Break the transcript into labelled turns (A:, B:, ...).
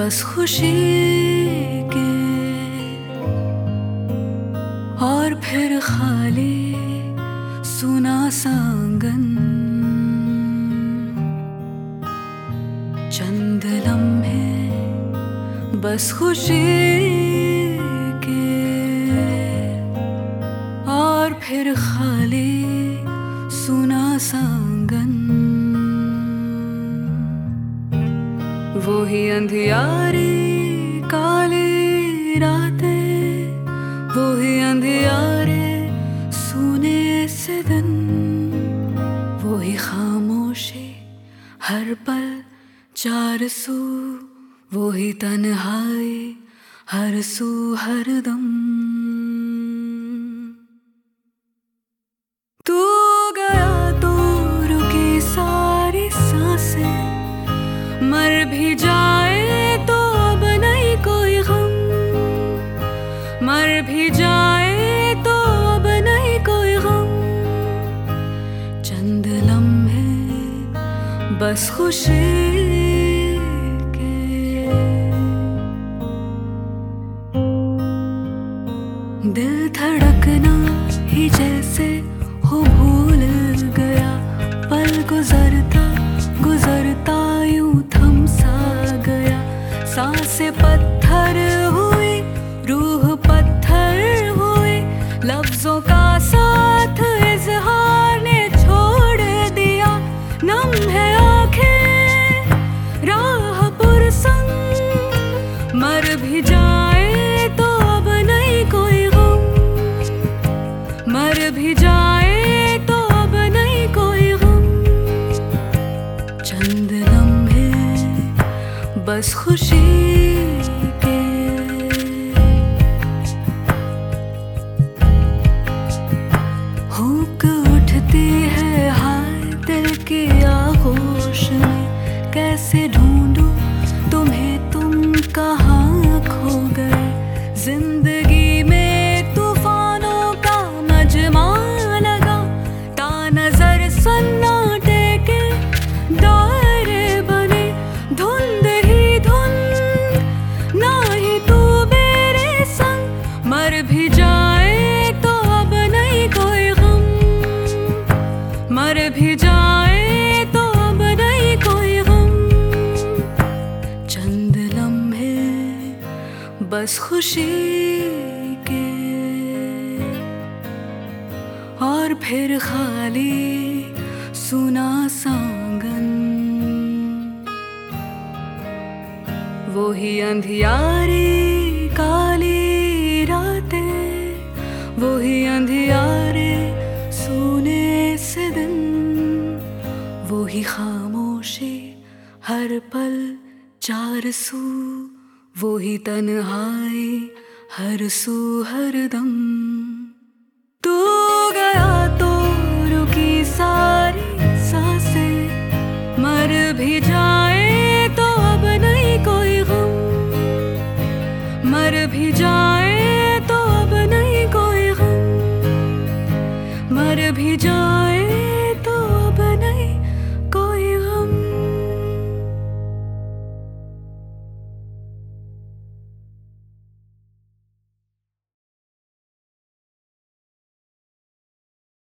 A: बस खुशी के और फिर खाली सुना सांगन। चंद लम्हे बस खुशी के और फिर खाली सुना सांगन। वो ही अंधियारी काली रातें, वो ही अंधियारे सुने से दिन, वो ही खामोशी हर पल चार सू, वो ही तन्हाई हर सू हर दम। तू गया तो रुकी सारी सांसें, मर भी जाए तो अब नहीं कोई गम, मर भी जाए तो अब नहीं कोई गम। चंद लम्हे बस खुशी के, दिल धड़कना ही जैसे हो भूल गया, पल गुजरता गुजरता यूं थम सा गया। सांसें पत्थर हुई, रूह पत्थर हुई, लफ्जों का साथ इजहार ने छोड़ दिया। नम है आंखें राह पुरसंग, मर भी जाए तो अब नहीं कोई गम, मर भी जाए तो अब नहीं कोई गम। चंद लम्हे बस खुशी के, हुक उठती है हाय दिल की आगोश में। कैसे ढूंढूं तुम्हें, तुम कहाँ खो गए। जिंदगी में तूफानों का मजमा लगा, ता नजर सन्नाटे के दायरे बने। धुंध ही धुंध ना ही तू मेरे संग, मर भी जाए तो अब नहीं कोई गम, मर भी जाए तो अब नहीं कोई गम। चंद लम्हे बस खुशी के और फिर खाली सुना सांगन। वो ही अंधियारी काली रातें, वो ही अंधियारे सुने से दिन, वो ही खामोशी हर पल चार सू, वो ही तन्हाई हर सू हर दम। तू गया तो रुकी सारी सांसें, मर भी जाए तो अब नहीं कोई गम, मर भी जाए तो अब नहीं कोई गम, मर भी जाए